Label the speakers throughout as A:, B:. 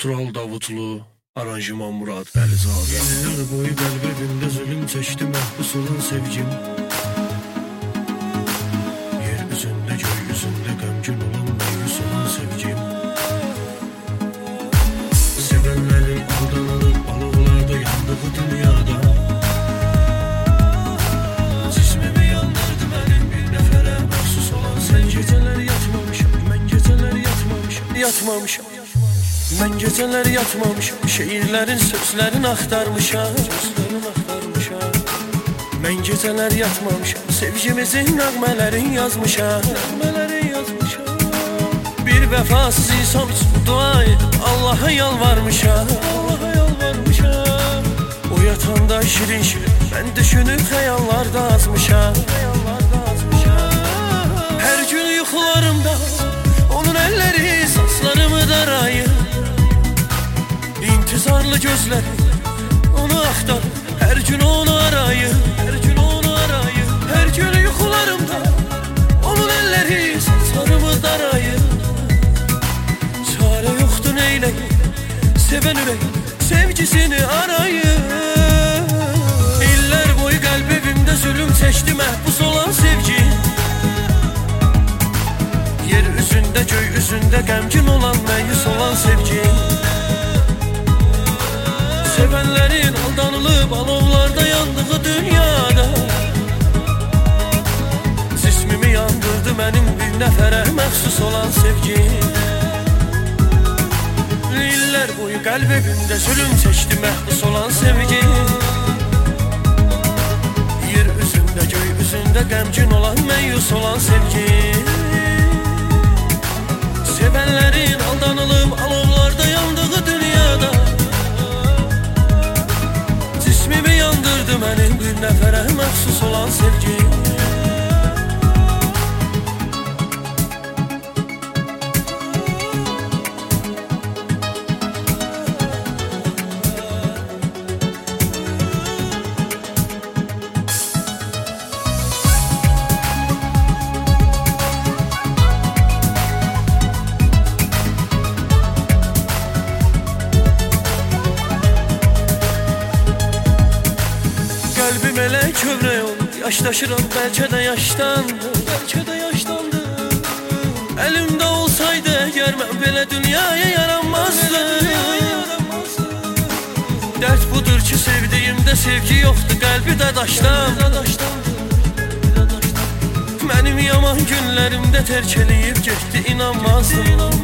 A: Tural Davutlu, aranjman Murad Əlizadə.
B: Yıllar boyu qəlbimdə zulüm çəkdi məhbus olan sevgim. Yer üzündə, göy üzündə qəmgin olan məyus olan sevgim. Sevənlərin aldanılıb alovlarda yandığı dünyada. Cismimi yandırdı mənim bir nəfərə məxsus olan sevgim. Mən gecələr yatmamışam, mən gecələr yatmamışam, yatmamışam. Mən gecələr yatmamışam, şeirlərin, sözlərin axtarmışam. Mən gecələr yatmamışam, sevgimizin nəğmələrin yazmışam. Bir vəfasız insan üçün dua edib Allah'a yalvarmışam. O yatanda şirin-şirin mən düşünüb xəyallarda azmışam. Hər gün yuxularımda onun əlləri saçlarımı darayır. İntizarlı gözləri onu axtar, hər gün onu arayır, hər gün onu arayır. Hər gün yuxularımda onun əlləri saçlarımı darayır. Çarə yoxdur neyləyim, sevən ürək sevgisini arayır. İllər boyu qəlbimdə zulüm çəkdi məhbus olan sevgi. Yer üzündə, göy üzündə qəmgin olan məyus olan sevgi. Sevənlərin aldanılıb alovlarda yandığı dünyada. Cismimi yandırdı mənim bir nəfərə məxsus olan sevgi. İllər boyu qəlbimdə zulüm çəkdi məhbus olan sevgi. Yer üzündə, göy üzündə qəmgin olan məyus olan sevgi. Sevənlərin aldanılıb alovlarda yandığı dünyada. Cismimi yandırdı mənim bir nəfərə məxsus olan sevgi. Qəlbim elə kövrək olub, yaşdaşıram bəlkə də yaşdandır, bəlkə də yaşdandır. Əlimdə olsaydı əgər mən belə dünyaya yaranmazdım. Dərd budur ki sevdiyimdə sevgi yoxdur, qəlbi də daşdan. Mənim yaman günlərimdə tərk eləyib getdi, inanmazdım.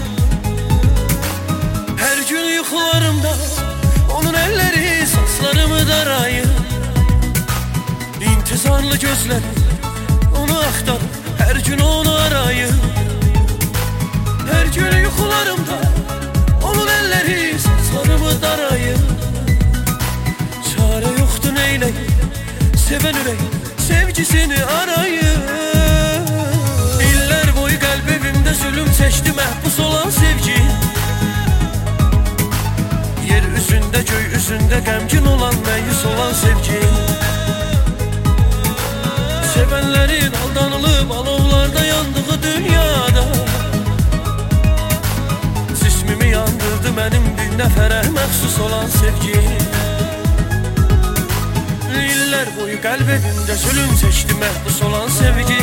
B: Hər gün yuxularımda onun əlləri saçlarımı darayır. İntizarlı gözləri onu axtar, hər gün onu arayır. Hər gün yuxularımda onun əlləri saçlarımı darayır. Çarə yoxdur neyləyim, sevən ürək sevgisini arayır. İllər boyu qəlbimdə zulüm çəkdi məhbus olan sevgi. Yer üzündə, göy üzündə qəmgin olan məyus olan sevgi. Sevənlərin aldanılıb alovlarda yandığı dünyada. Cismimi yandırdı mənim bir nəfərə məxsus olan sevgi. İllər boyu qəlbimdə zulüm çəkdi məhbus olan sevgi.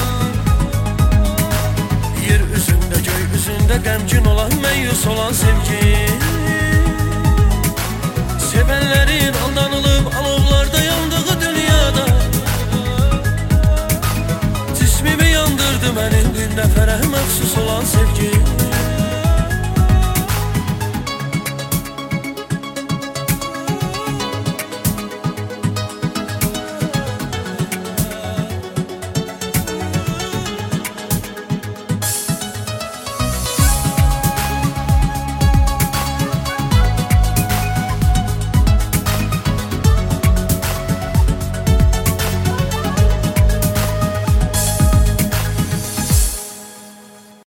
B: Yer üzündə, göy üzündə qəmgin olan məyus olan sevgi. Sevənlərin aldanılıb alovlarda yandığı dünyada. Cismimi yandırdı mənim bir nəfərə məxsus olan sevgi.